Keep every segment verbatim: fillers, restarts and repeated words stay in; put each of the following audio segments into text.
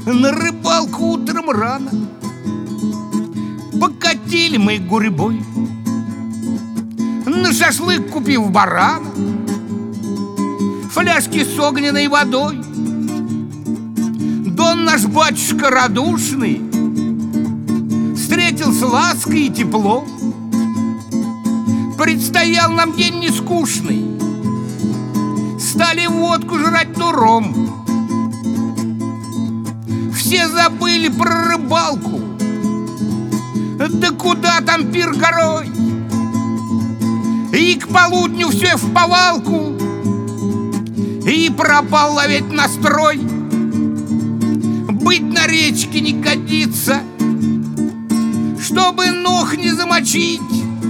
На рыбалку утром рано покатили мы гурьбой, на шашлык купив барана, фляжки с огненной водой. Дон наш батюшка радушный встретил с лаской и теплом. Предстоял нам день нескучный, стали водку жрать туром. Все забыли про рыбалку, да куда там пир горой. И к полудню все в повалку, и пропал ловить настрой. Быть на речке не годится, чтобы ног не замочить.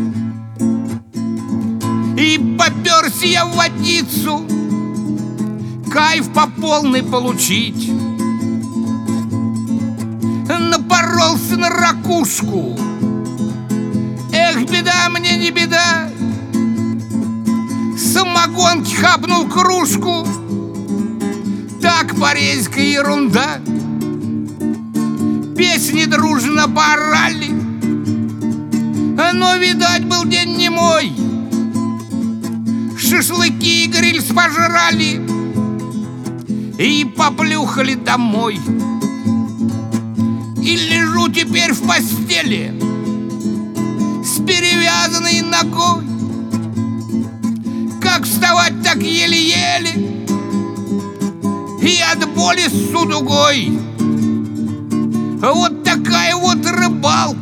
И попёрся я в водицу, кайф по полной получить. Напоролся на ракушку, эх, беда мне не беда. Самогонки хапнул кружку, так порезка ерунда. Песни дружно поорали, но, видать, был день не мой. Шашлыки и гриль спожрали и поплюхали домой. И лежу теперь в постели с перевязанной ногой. Как вставать, так еле-еле, и от боли с судугой. Вот такая вот рыбалка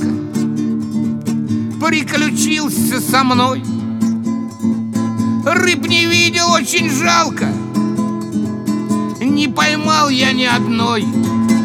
приключился со мной. Рыб не видел, очень жалко, не поймал я ни одной.